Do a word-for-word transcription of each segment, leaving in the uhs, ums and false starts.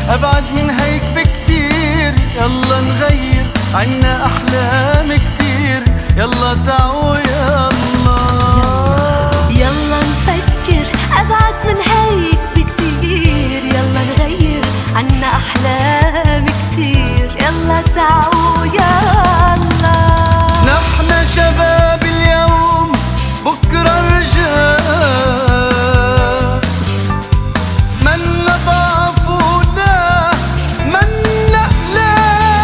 أبعد من هيك بكتير. يلا نغير عنا أحلام كتير. يلا تعوا يلا يلا نفكر أبعد من هيك بكتير. يلا نغير عنا أحلام كتير. يلا تعوا يلا. نحن شباب اليوم بكرة رجال. منا ضعف ولا منا لا.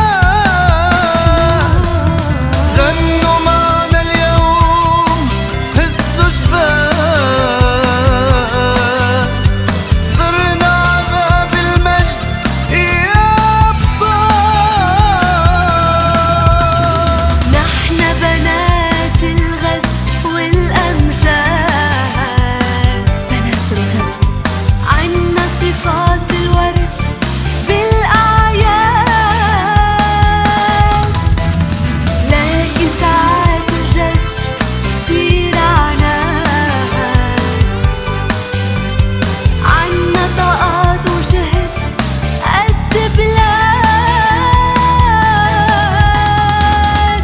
غنوا معنا اليوم هزوا جبال. صرنا عباب المجد يا أبطال. نحن بنات الغد والأمجاد. بنات الغد عنا صفات الورد بالأعياد. لاقي ساعات الجد كتير عناد. عنا طاقات وجهد قد بلاد.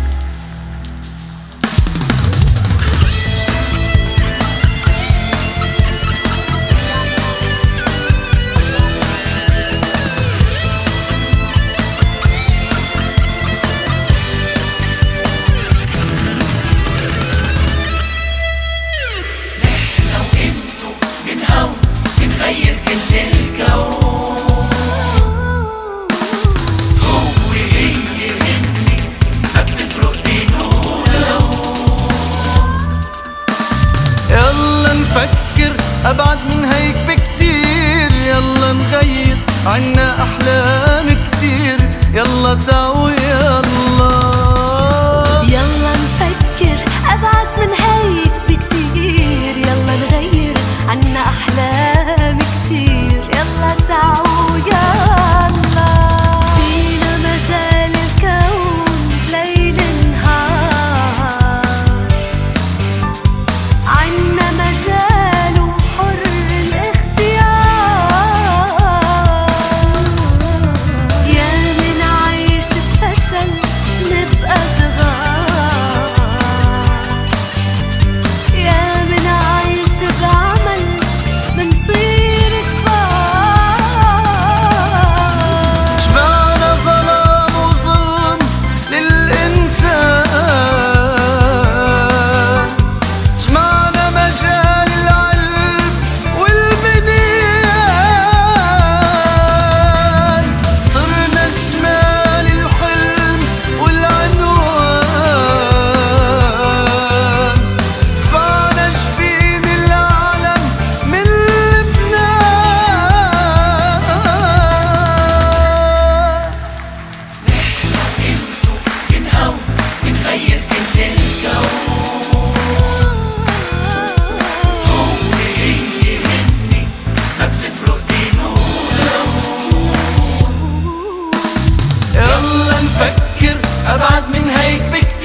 يلا نفكر أبعد من هيك بكتير. يلا نغير عنا أحلام كتير. يلا تعوا يلا يلا نفكر أبعد من هيك بكتير. يلا نغير عنا أحلام كتير. يلا تعوا يلا. فينا مجال الكون ليل نهار. عنا مجال وحر الاختيار. يا من عايش بفشل نبقى صغار. يا من عايش بعمل منصير كبار. جمعنا ظلام وظلم للإنسان. جمعنا مجال العلم والبنيان. صرنا جمال الحلم والعنوان. دفعنا جبين العالم من لبنان. بنغير كل الكون. هو هي هني ما بتفرق دين ولون. يلا نفكر أبعد من هيك بكتير.